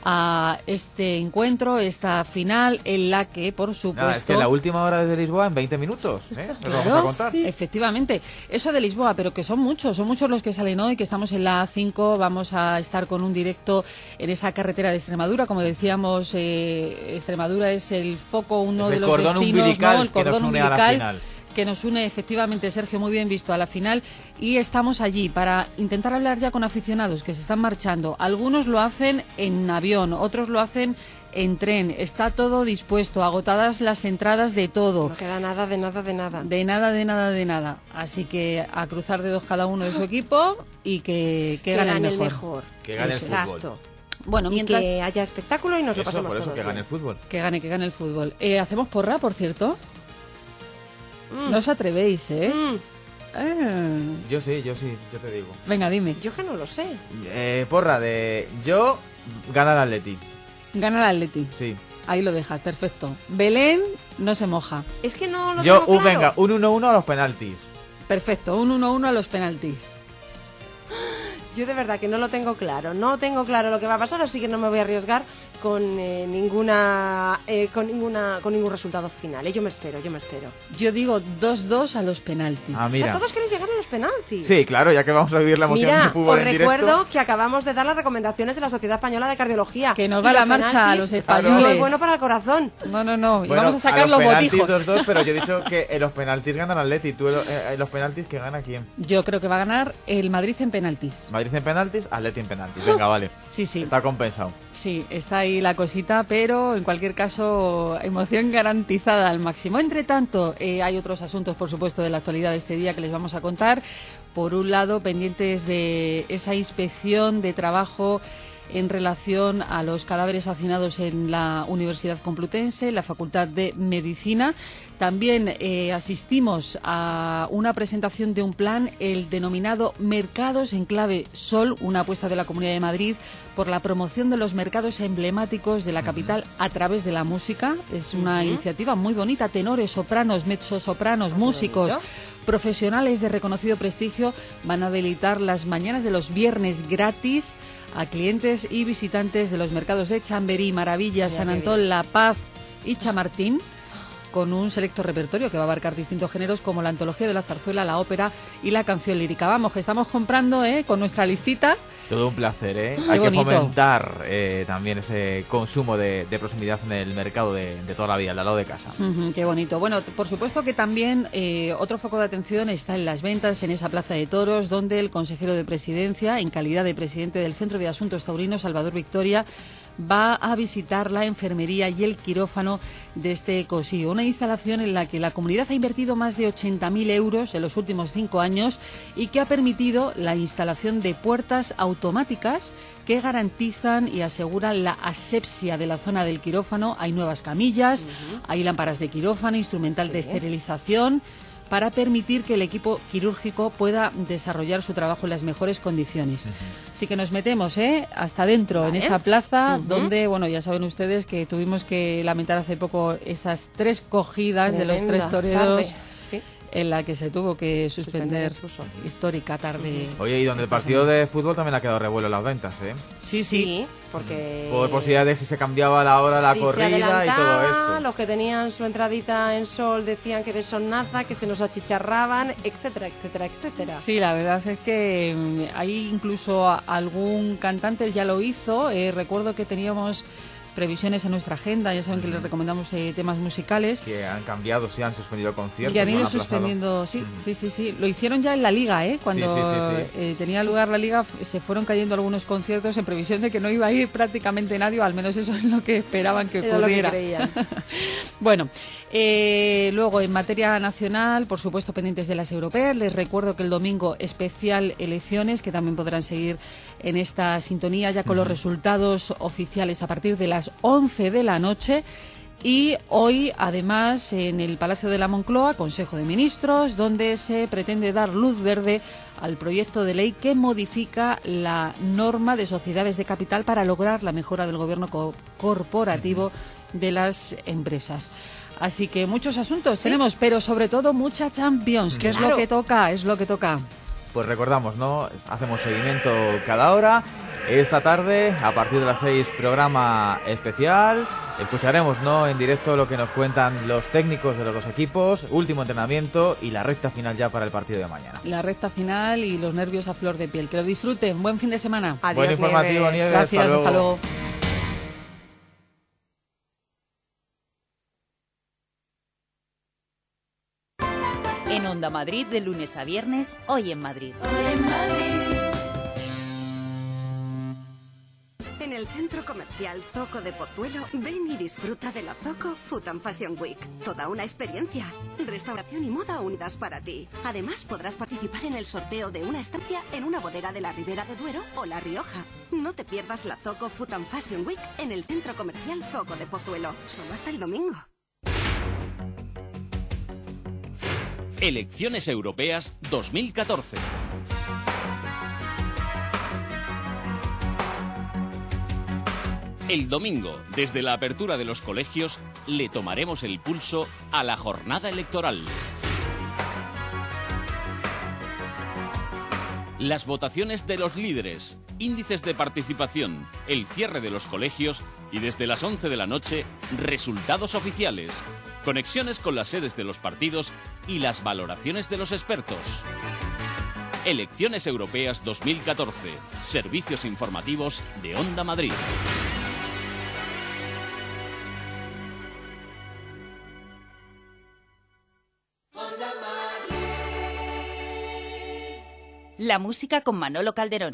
a este encuentro, esta final, en la que, por supuesto... Nada, es que la última hora desde Lisboa en veinte minutos, ¿eh? Nos Claro, vamos a contar. Sí. Efectivamente. Eso de Lisboa, pero que son muchos, son muchos los que salen hoy, que estamos en la A cinco, vamos a estar con un directo en esa carretera de Extremadura. Como decíamos, eh, Extremadura es el foco, uno es de el los cordón destinos, umbilical, ¿no? El cordón que nos une umbilical. A la final. Que nos une, efectivamente, Sergio, muy bien visto, a la final, y estamos allí para intentar hablar ya con aficionados que se están marchando. Algunos lo hacen en avión, otros lo hacen en tren. Está todo dispuesto, agotadas las entradas de todo. No queda nada, de nada, de nada. De nada, de nada, de nada. Así que a cruzar dedos cada uno de su equipo y que, que, que gane, gane el mejor. el mejor. Que gane Eso. el fútbol. Exacto. Bueno, y mientras... que haya espectáculo y nos eso, lo pasemos por eso, todos que bien. gane el fútbol. Que gane, que gane el fútbol. Eh, ¿Hacemos porra, por cierto? Mm. No os atrevéis, ¿eh? Mm. Ah. Yo sí, yo sí, yo te digo. Venga, dime. Yo que no lo sé. Eh, porra de... Yo, gana el Atleti. Gana el Atleti. Sí. Ahí lo dejas, perfecto. Belén no se moja. Es que no lo Yo, tengo uh, claro. venga, un uno uno a los penaltis. Perfecto, un uno uno a los penaltis. Yo de verdad que no lo tengo claro, no tengo claro lo que va a pasar, así que no me voy a arriesgar con eh, ninguna eh, con ninguna con ningún resultado final. ¿eh? Yo me espero, yo me espero. Yo digo dos dos a los penaltis. Ah, mira. ¿A todos queréis llegar a los penaltis? Sí, claro, ya que vamos a vivir la emoción Mira, del fútbol os en recuerdo directo. que acabamos de dar las recomendaciones de la Sociedad Española de Cardiología. Que nos Y va los la marcha a penaltis los españoles. No es bueno para el corazón. No, no, no, y Bueno, vamos a sacar los los penaltis botijos. dos dos, pero yo he dicho que en los penaltis gana el Atleti. ¿Tú eh, los penaltis que gana quién? Yo creo que va a ganar el Madrid en penaltis. Madrid en penaltis, Atleti en penaltis. Venga, vale. Sí, sí. Está compensado. Sí, está ahí la cosita, pero en cualquier caso, emoción garantizada al máximo. Entre tanto, eh, hay otros asuntos, por supuesto, de la actualidad de este día que les vamos a contar. Por un lado, pendientes de esa inspección de trabajo en relación a los cadáveres hacinados en la Universidad Complutense, la Facultad de Medicina. También eh, asistimos a una presentación de un plan, el denominado Mercados en Clave Sol, una apuesta de la Comunidad de Madrid por la promoción de los mercados emblemáticos de la capital a través de la música. Es una uh-huh. iniciativa muy bonita. Tenores, sopranos, mezzosopranos, músicos, profesionales de reconocido prestigio van a habilitar las mañanas de los viernes gratis a clientes y visitantes de los mercados de Chamberí, Maravilla, San Antón, La Paz y Chamartín, con un selecto repertorio que va a abarcar distintos géneros como la antología de la zarzuela, la ópera y la canción lírica. Vamos, que estamos comprando ¿eh? con nuestra listita. Todo un placer, ¿eh? Qué Hay bonito. que fomentar eh, también ese consumo de, de proximidad en el mercado de, de toda la vida, al lado de casa. Uh-huh, qué bonito. Bueno, por supuesto que también eh, otro foco de atención está en las ventas, en esa plaza de toros, donde el consejero de Presidencia, en calidad de presidente del Centro de Asuntos Taurinos, Salvador Victoria, va a visitar la enfermería y el quirófano de este Cosío, una instalación en la que la comunidad ha invertido más de ochenta mil euros en los últimos cinco años y que ha permitido la instalación de puertas automáticas que garantizan y aseguran la asepsia de la zona del quirófano. Hay nuevas camillas, uh-huh. hay lámparas de quirófano, instrumental sí. de esterilización, para permitir que el equipo quirúrgico pueda desarrollar su trabajo en las mejores condiciones. Uh-huh. Así que nos metemos ¿eh? hasta dentro, vale. en esa plaza, uh-huh. donde, bueno, ya saben ustedes que tuvimos que lamentar hace poco esas tres cogidas Tremenda de los tres toreros, sí. en la que se tuvo que suspender, suspender histórica tarde. Uh-huh. Oye, y donde el partido semana. de fútbol también ha quedado revuelo en las ventas, ¿eh? Sí, sí. sí. Porque por posibilidades si se cambiaba la hora, la si corrida y todo esto. Los que tenían su entradita en Sol decían que de Sol nada, que se nos achicharraban, etcétera, etcétera, etcétera. Sí, la verdad es que hay incluso algún cantante ya lo hizo. Eh, recuerdo que teníamos previsiones en nuestra agenda, ya saben que les recomendamos eh, temas musicales. Que han cambiado, sí, han suspendido conciertos. Y han ido suspendiendo, sí, mm. sí, sí, sí. Lo hicieron ya en la Liga, ¿eh? Cuando sí, sí, sí, sí. Eh, tenía lugar la Liga, se fueron cayendo algunos conciertos en previsión de que no iba a ir prácticamente nadie, o al menos eso es lo que esperaban que Era ocurriera. Lo que creían. Bueno, eh, luego en materia nacional, por supuesto pendientes de las europeas, les recuerdo que el domingo especial elecciones, que también podrán seguir en esta sintonía ya con uh-huh. los resultados oficiales a partir de las once de la noche. Y hoy, además, en el Palacio de la Moncloa, Consejo de Ministros, donde se pretende dar luz verde al proyecto de ley que modifica la norma de sociedades de capital para lograr la mejora del gobierno co- corporativo de las empresas. Así que muchos asuntos ¿Sí? tenemos, pero sobre todo mucha Champions, que claro. es lo que toca, es lo que toca. Pues recordamos, ¿no? Hacemos seguimiento cada hora. Esta tarde, a partir de las seis, programa especial. Escucharemos, ¿no?, en directo lo que nos cuentan los técnicos de los dos equipos, último entrenamiento y la recta final ya para el partido de mañana. La recta final y los nervios a flor de piel. Que lo disfruten. Buen fin de semana. Adiós, Buen informativo, Nieves. Nieves. Gracias, hasta luego. hasta luego. En Onda Madrid, de lunes a viernes, Hoy en Madrid. Hoy en Madrid. En el centro comercial Zoco de Pozuelo, ven y disfruta de la Zoco Food and Fashion Week. Toda una experiencia. Restauración y moda unidas para ti. Además, podrás participar en el sorteo de una estancia en una bodega de la Ribera de Duero o La Rioja. No te pierdas la Zoco Food and Fashion Week en el centro comercial Zoco de Pozuelo. Solo hasta el domingo. Elecciones Europeas dos mil catorce. El domingo, desde la apertura de los colegios, le tomaremos el pulso a la jornada electoral. las votaciones de los líderes, índices de participación, el cierre de los colegios y desde las once de la noche, resultados oficiales, conexiones con las sedes de los partidos y las valoraciones de los expertos. Elecciones Europeas dos mil catorce. Servicios informativos de Onda Madrid. La música con Manolo Calderón.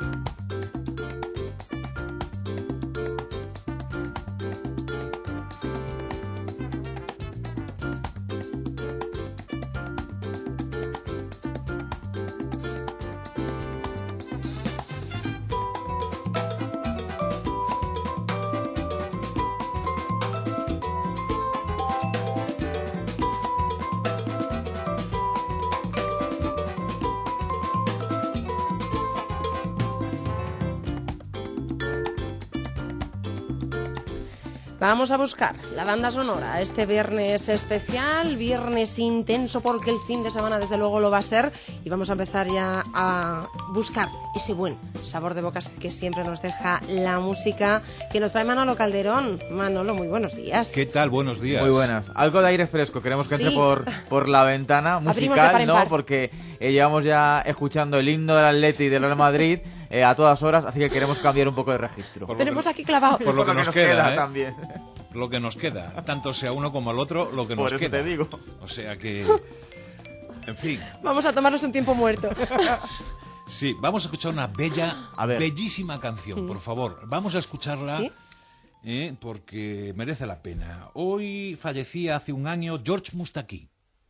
Vamos a buscar la banda sonora este viernes especial, viernes intenso porque el fin de semana desde luego lo va a ser y vamos a empezar ya a buscar ese buen sabor de boca que siempre nos deja la música que nos trae Manolo Calderón. Manolo, muy buenos días. ¿Qué tal? Buenos días. Muy buenas. Algo de aire fresco, queremos que Sí. entre por, por la ventana musical, ¿no? Porque eh, llevamos ya escuchando el himno del Atleti y del Real Madrid eh, a todas horas, así que queremos cambiar un poco de registro. Tenemos aquí clavado. Por lo que nos queda, ¿eh? También. Lo que nos queda, tanto sea uno como el otro, lo que Por nos eso queda. te digo. O sea que, en fin. Vamos a tomarnos un tiempo muerto. Sí, vamos a escuchar una bella, A ver. bellísima canción, por favor. Vamos a escucharla ¿Sí? eh, porque merece la pena. Hoy fallecía hace un año George Moustaki.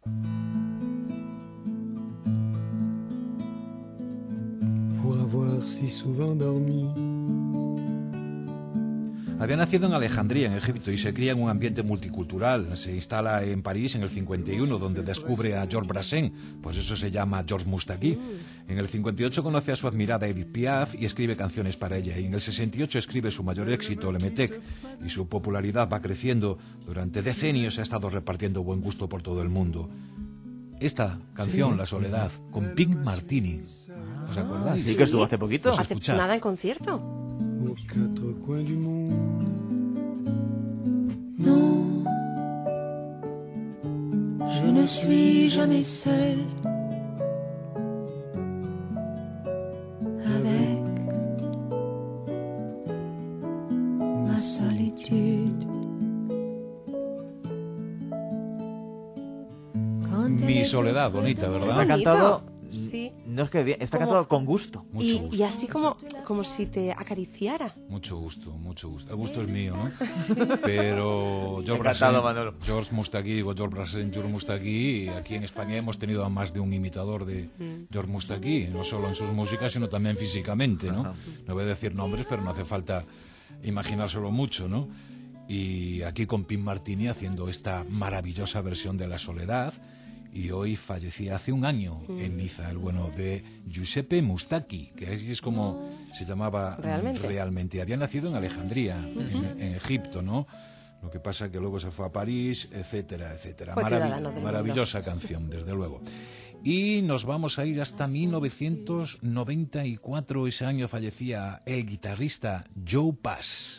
Pour avoir si souvent dormi. Había nacido en Alejandría, en Egipto, y se cría en un ambiente multicultural. Se instala en París en el cincuenta y uno, donde descubre a Georges Brassens, pues eso se llama George Moustaki. En el cincuenta y ocho conoce a su admirada Edith Piaf y escribe canciones para ella. Y en el sesenta y ocho escribe su mayor éxito, Le Métèque, y su popularidad va creciendo. Durante decenios ha estado repartiendo buen gusto por todo el mundo. Esta canción, Sí. La Soledad, con Pink Martini. ¿Os acordáis? Sí, que estuvo hace poquito. Pues Hace escuchad. nada en concierto. Aux quatre coins du monde. Non, je ne suis jamais seule avec ma solitude. Quand elle Mi est soledad, auprès bonita, de ¿verdad? Está Bonito. cantado... Sí. No es que bien, está Como- cantado con gusto. Mucho Y, gusto. y así como, como si te acariciara. Mucho gusto, mucho gusto. El gusto es mío, ¿no? Pero George Encantado, Brassens, Manolo. George Moustaki, digo George Brassens, George Moustaki, aquí en España hemos tenido a más de un imitador de George Moustaki, no solo en sus músicas, sino también físicamente, ¿no? No voy a decir nombres, pero no hace falta imaginárselo mucho, ¿no? Y aquí con Pink Martini haciendo esta maravillosa versión de La Soledad. Y hoy fallecía hace un año en Niza, el bueno de Giuseppe Moustaki, que así es como se llamaba ¿Realmente? realmente. Había nacido en Alejandría, en, en Egipto, ¿no? Lo que pasa que luego se fue a París, etcétera, etcétera. Fue Maravi- ciudadano del maravillosa canción, desde luego. Y nos vamos a ir hasta mil novecientos noventa y cuatro. Ese año fallecía el guitarrista Joe Pass.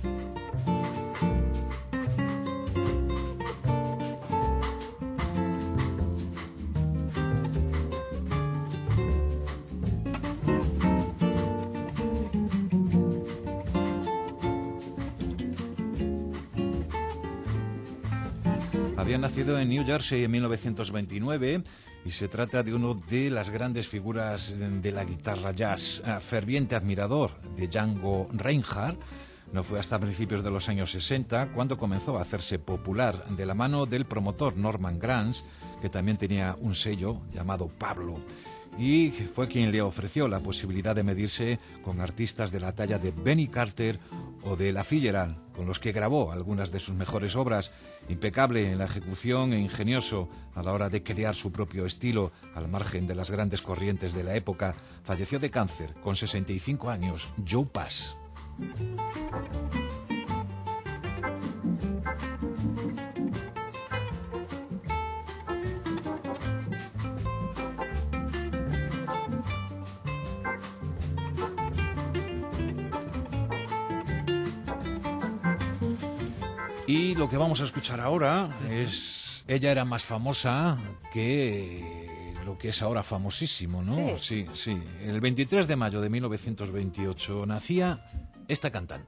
Había nacido en New Jersey en mil novecientos veintinueve y se trata de uno de las grandes figuras de la guitarra jazz. Ah, ferviente admirador de Django Reinhardt, no fue hasta principios de los años sesenta cuando comenzó a hacerse popular de la mano del promotor Norman Granz, que también tenía un sello llamado Pablo. Y fue quien le ofreció la posibilidad de medirse con artistas de la talla de Benny Carter o de La Fitzgerald, con los que grabó algunas de sus mejores obras. Impecable en la ejecución e ingenioso a la hora de crear su propio estilo al margen de las grandes corrientes de la época, falleció de cáncer con sesenta y cinco años, Joe Pass. Y lo que vamos a escuchar ahora es... Ella era más famosa que lo que es ahora famosísimo, ¿no? Sí, sí. sí. El veintitrés de mayo de mil novecientos veintiocho nacía esta cantante.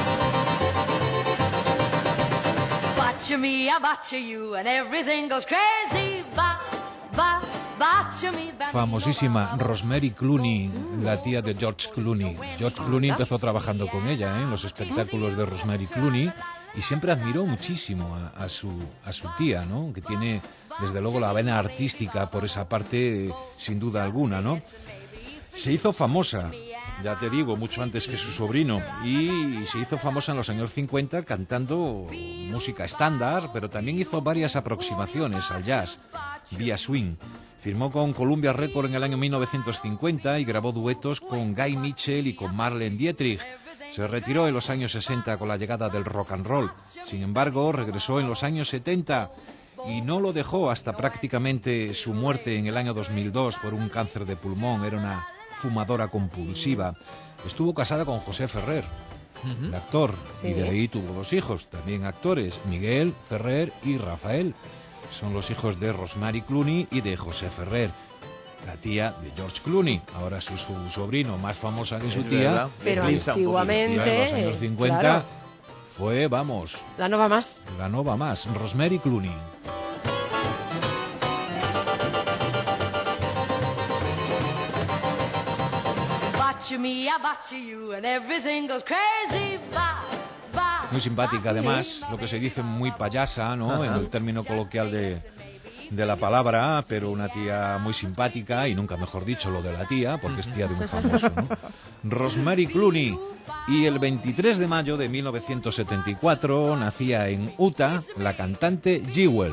Famosísima Rosemary Clooney, la tía de George Clooney. George Clooney empezó trabajando con ella, ¿eh? En los espectáculos de Rosemary Clooney, y siempre admiró muchísimo a, a, su, a su tía, ¿no? Que tiene, desde luego, la vena artística por esa parte, sin duda alguna, ¿no? Se hizo famosa, ya te digo, mucho antes que su sobrino, y se hizo famosa en los años cincuenta cantando música estándar, pero también hizo varias aproximaciones al jazz, vía swing. Firmó con Columbia Records en el año mil novecientos cincuenta y grabó duetos con Guy Mitchell y con Marlene Dietrich. Se retiró en los años sesenta con la llegada del rock and roll. Sin embargo, regresó en los años setenta y no lo dejó hasta prácticamente su muerte en el año dos mil dos por un cáncer de pulmón. Era una fumadora compulsiva. Estuvo casada con José Ferrer, uh-huh. el actor, sí. Y de ahí tuvo dos hijos, también actores, Miguel Ferrer y Rafael. Son los hijos de Rosemary Clooney y de José Ferrer, la tía de George Clooney. Ahora es su, su sobrino, más famosa que su tía. Pero antiguamente, tía en los años cincuenta, claro, fue, vamos... La nova más. La nova más, Rosemary Clooney. Muy simpática, además, lo que se dice muy payasa, ¿no? En el término coloquial de, de la palabra, pero una tía muy simpática, y nunca mejor dicho lo de la tía, porque es tía de un famoso, ¿no? Rosemary Clooney. Y el veintitrés de mayo de mil novecientos setenta y cuatro nacía en Utah la cantante Jewel.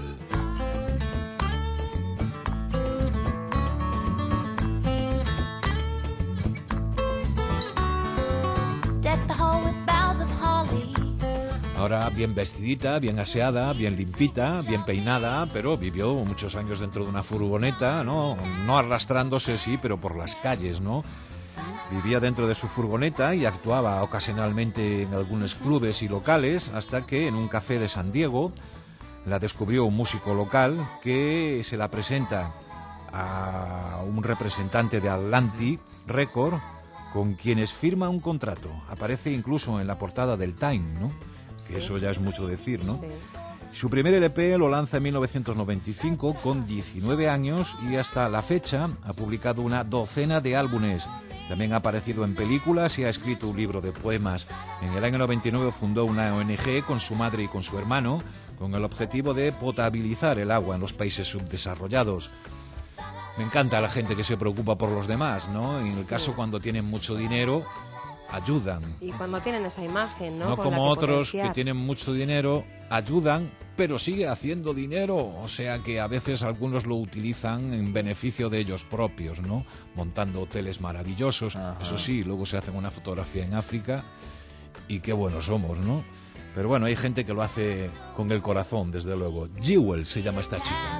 Ahora bien vestidita, bien aseada, bien limpita, bien peinada, pero vivió muchos años dentro de una furgoneta, ¿no? No arrastrándose, sí, pero por las calles, ¿no? Vivía dentro de su furgoneta y actuaba ocasionalmente en algunos clubes y locales, hasta que en un café de San Diego la descubrió un músico local que se la presenta a un representante de Atlantic Records, con quienes firma un contrato. Aparece incluso en la portada del Time, ¿no? Sí. Que eso ya es mucho decir, ¿no? Sí. Su primer L P lo lanza en mil novecientos noventa y cinco con diecinueve años y hasta la fecha ha publicado una docena de álbumes. También ha aparecido en películas y ha escrito un libro de poemas. En el año noventa y nueve fundó una O N G con su madre y con su hermano con el objetivo de potabilizar el agua en los países subdesarrollados. Me encanta la gente que se preocupa por los demás, ¿no? En el caso cuando tienen mucho dinero, ayudan. Y cuando tienen esa imagen, ¿no? No Con como la que otros potenciar. que tienen mucho dinero, ayudan, pero sigue haciendo dinero. O sea que a veces algunos lo utilizan en beneficio de ellos propios, ¿no? Montando hoteles maravillosos. Ajá. Eso sí, luego se hacen una fotografía en África y qué buenos somos, ¿no? Pero bueno, hay gente que lo hace con el corazón, desde luego. Jewel se llama esta chica.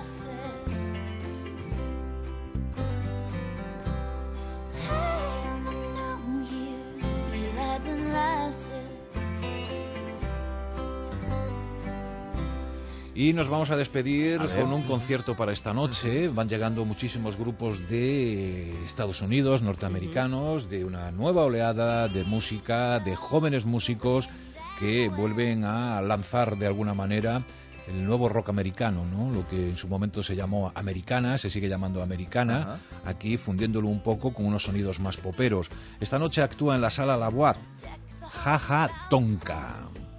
Y nos vamos a despedir a con un concierto para esta noche. Van llegando muchísimos grupos de Estados Unidos, norteamericanos, de una nueva oleada de música, de jóvenes músicos que vuelven a lanzar de alguna manera el nuevo rock americano, ¿no? Lo que en su momento se llamó americana, se sigue llamando americana. Ajá. Aquí fundiéndolo un poco con unos sonidos más poperos. Esta noche actúa en la sala La Boîte Jaja Tonka.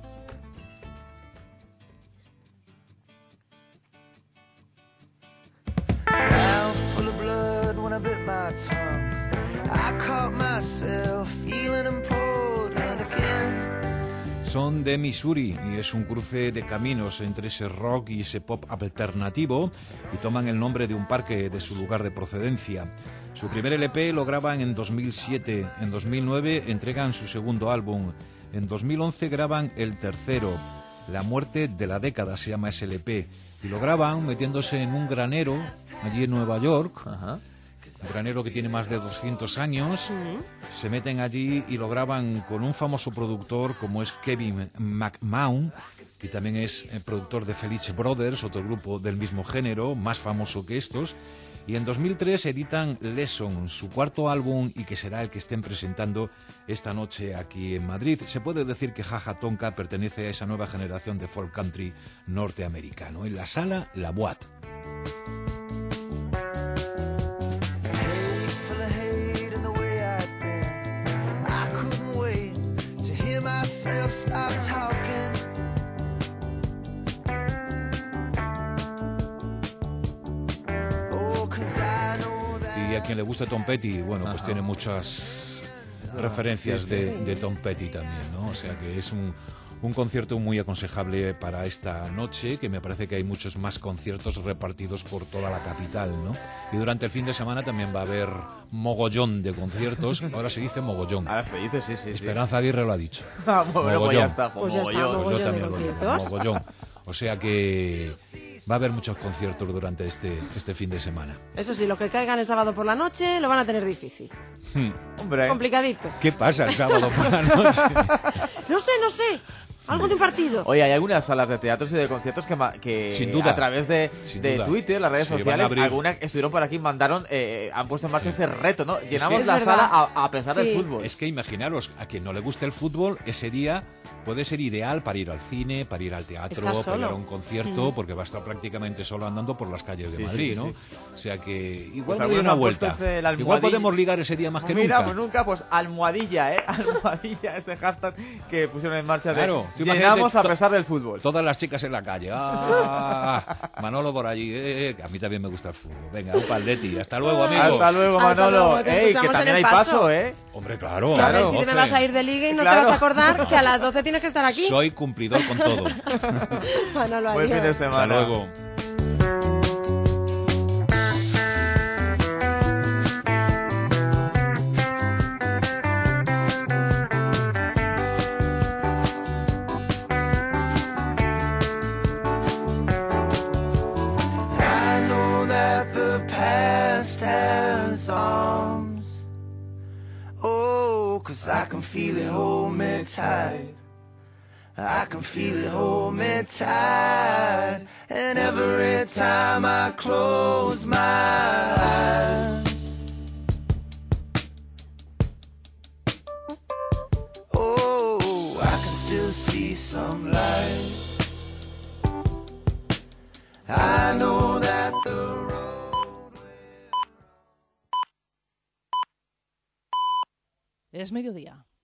Son de Missouri y es un cruce de caminos entre ese rock y ese pop alternativo y toman el nombre de un parque de su lugar de procedencia. Su primer L P lo graban en dos mil siete, en dos mil nueve entregan su segundo álbum, en dos mil once graban el tercero, La muerte de la década se llama ese L P, y lo graban metiéndose en un granero allí en Nueva York. Ajá. Un granero que tiene más de doscientos años, uh-huh. Se meten allí y lo graban con un famoso productor como es Kevin McMahon, que también es eh, productor de Felice Brothers, otro grupo del mismo género, más famoso que estos. Y en dos mil tres editan Lesson, su cuarto álbum, y que será el que estén presentando esta noche aquí en Madrid. Se puede decir que Jaja Tonka pertenece a esa nueva generación de folk country norteamericano. En la sala La Boîte. Y a quien le guste Tom Petty, bueno, pues tiene muchas referencias sí, de, sí. de Tom Petty también, ¿no? O sea que es un, un concierto muy aconsejable para esta noche, que me parece que hay muchos más conciertos repartidos por toda la capital, ¿no? Y durante el fin de semana también va a haber mogollón de conciertos. Ahora se dice mogollón. Ahora se dice, sí, sí. Esperanza Aguirre lo ha dicho. Ah, bueno, pues ya está. Pues ya está, Pues yo mogollón de también lo digo, conciertos. mogollón. O sea que va a haber muchos conciertos durante este, este fin de semana. Eso sí, los que caigan el sábado por la noche lo van a tener difícil. Hmm. Hombre, Complicadito. ¿Qué pasa el sábado por la noche? No sé, no sé. Algo de un partido. Oye, hay algunas salas de teatros y de conciertos que, ma- que Sin duda. a través de, Sin de duda. Twitter, las redes Sí, van a sociales, abrir. algunas estuvieron por aquí, mandaron, eh, han puesto en marcha ese reto, ¿no? Es Llenamos que- la Es sala verdad. a, a pesar Sí. del fútbol. Es que imaginaros, a quien no le guste el fútbol, ese día puede ser ideal para ir al cine, para ir al teatro, Estás para ir a solo. un concierto, porque va a estar prácticamente solo andando por las calles de Sí, Madrid, sí, ¿no? sí. O sea que igual Pues me doy algunos una han puesto vuelta. ese, la Igual almohadilla. podemos ligar ese día más que Mira, nunca. pues nunca, pues almohadilla, ¿eh? Almohadilla, ese hashtag que pusieron en marcha de Claro, tú llenamos imagínate a to- pesar del fútbol. Todas las chicas en la calle. Ah, Manolo por allí. Eh, eh, que a mí también me gusta el fútbol. Venga, un paldeti. Hasta luego, amigos. Hasta luego, Hasta Manolo. luego, te Ey, que escuchamos también en hay el paso, paso. ¿eh? Hombre, claro. Que a ver claro, si te me doce. vas a ir de liga y no Claro. te vas a acordar que a las doce tienes que estar aquí. Soy cumplidor con todo. Manolo, Buen fin de adiós. semana. Hasta luego. I know that the past has arms. Oh, 'cause I can feel it hold me tight. I can feel it hold me tight. And every time I close my eyes, oh, I can still see some light. I know that the road. Es mediodía.